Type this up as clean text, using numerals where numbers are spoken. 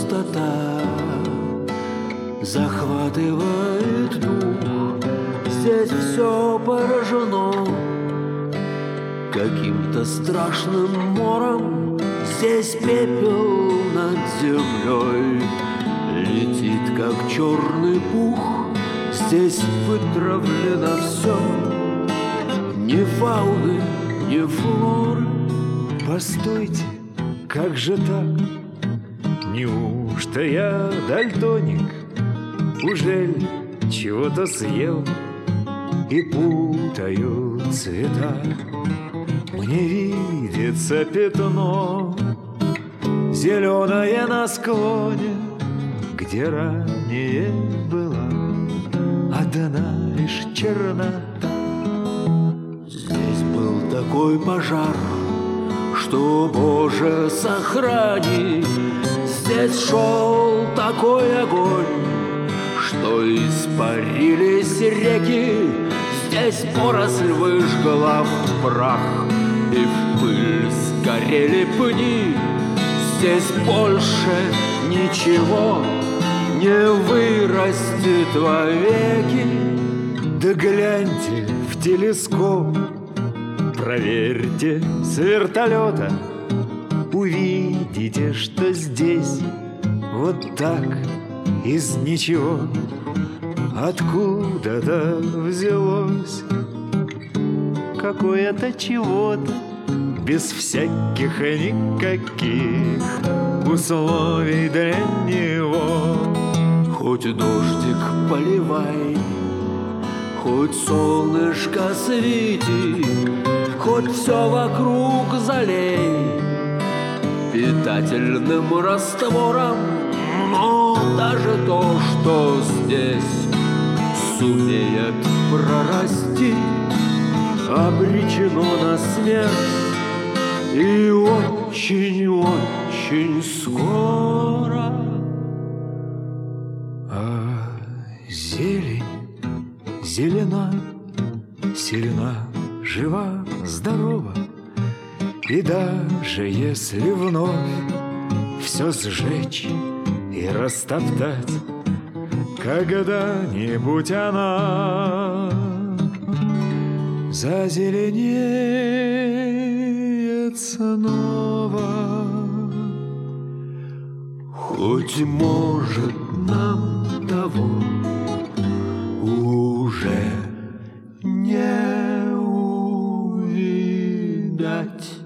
пустота захватывает дух. Здесь все поражено каким-то страшным мором. Здесь пепел над землей летит, как черный пух. Здесь вытравлено все, ни фауны, ни флоры. Постойте, как же так? Неужто я дальтоник? Ужель чего-то съел и путаю цвета? Мне видится пятно зеленое на склоне, где ранее была одна лишь чернота. Здесь был такой пожар, что, Боже, сохрани. Здесь шел такой огонь, что испарились реки. Здесь поросль выжгла в прах, и в пыль сгорели пни. Здесь больше ничего не вырастет вовеки. Да гляньте в телескоп, проверьте с вертолета, увидите, что здесь вот так из ничего откуда-то взялось какое-то чего-то без всяких никаких условий для него. Хоть дождик поливай, хоть солнышко свети, хоть все вокруг залей питательным раствором, но даже то, что здесь сумеет прорасти, обречено на смерть и очень-очень скоро. А зелень зелена, сильна, жива, здорова. И даже если вновь все сжечь и растоптать, когда-нибудь она зазеленеет снова. Хоть, может, нам того уже не увидать.